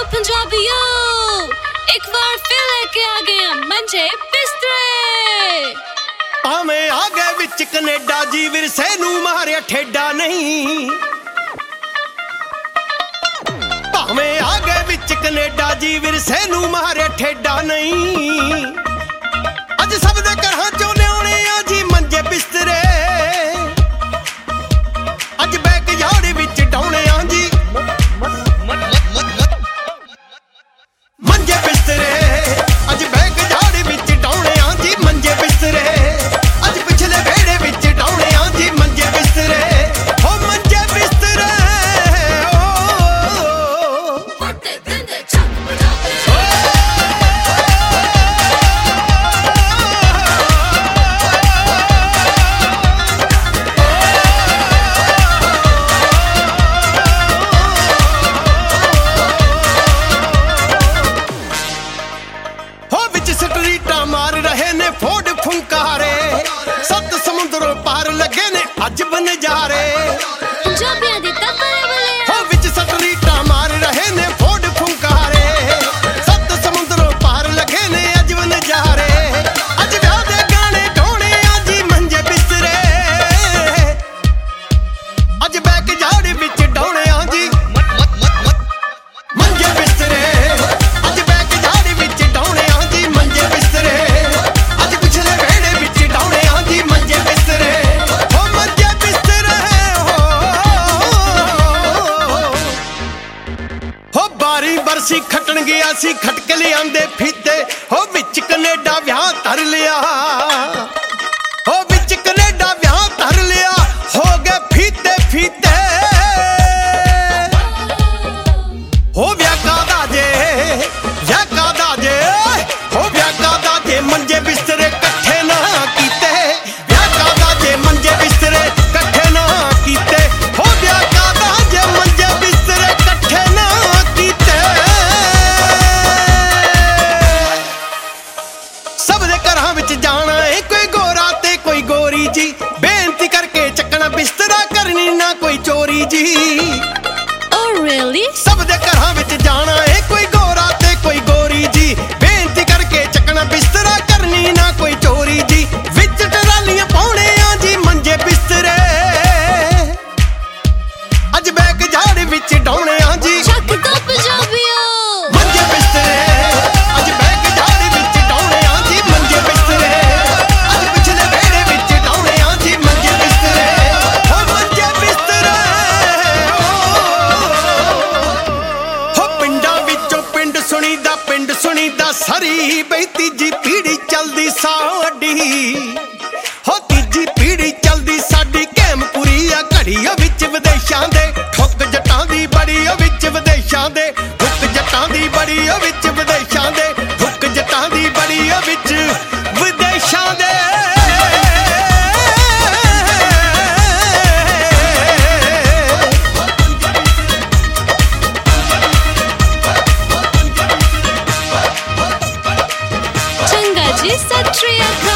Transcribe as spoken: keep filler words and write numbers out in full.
तो पंजाबियों एक बार फिर लेके आ गए मंजे बिस्तरे। भावें आ गए विच कनेडा जी विरसे नूं मारिया ठेडा नहीं। भावें आ गए विच कनेडा जी विरसे नूं मारिया ठेडा नहीं। अज सब दे घरां चों लियाउने आ जी मंजे बिस्तरे। अज बैक यार्ड विच डाउणे आ जी मंजे बिस्तरे। अज बैक यार्ड विच डाउणे आ जी मंजे बिस्तरे। अज पिछले वेड़े विच डाउणे आ जी मंजे बिस्तरे। हो मंजे बिस्तरे स्ट्रीटा मार रहे ने फोड़ फुंकारे। सत समुद्रों पार लगे ने अज बनजारे। हो विच स्ट्रीटा मार रहे ने फोड़ फुंकारे। सत समुद्रों पार लगे ने अज बनजारे। अज व्याह दे गाने गाउने आ जी मंजे बिस्तरे। अज बैक यार्ड विच डाउणे आ जी मंजे बिस्तरे। बरसी खटन गया सी खटक लियां फीते। हो विच कनेडा व्याह धर लिया। हो विच कनेडा व्याह धर लिया। हो गए फीते फीते। हो व्याह कादा जे व्याह कादा जे। हो व्याह कादा जे मंजे बिस्तरे कट्ठे ना कीते। व्याह कादा जे मंजे बिस्तरे कट्ठे ना कीते। हो व्याह कादा जे मंजे बिस्तरे कट्ठे ना कीते। सब दे घरां विच जाना है कोई गोरा ते कोई गोरी जी। बेनती करके चकना बिस्तरा करनी ना कोई चोरी जी। Oh really? सब दे घरां विच जाना है कोई गोरा ते कोई गोरी जी। बेनती करके चकना बिस्तरा करनी ना कोई चोरी जी। विच टरालियां पाउणे आ जी मंजे बिस्तरे। अज बैक यार्ड विच डाउणे आ जी चक दो पंजाबियों मंजे बिस्तरे। अज बैक यार्ड विच डाउणे आ जी मंजे बिस्तरे। अज पिछले वेड़े विच डाउणे आ जी मंजे बिस्तरे। हो मंजे बिस्तरे। हो पिंडां विचों पिंड सुणीदा पिंड सुणीदा सरी। बई तीजी पीढ़ी चलदी साडी। हो तीजी पीढ़ी चलदी साडी कैमपुरी आ घड़ी ओ विच विदेशां दे। ठुक जटां दी बड़ी ओ विच विदेशां दे। ठुक जटां दी बड़ी ओ विच विदेशां दे। ठुक जटां दी बड़ी ओ विच विदेशां दे। चंगा जी सत श्री अकाल।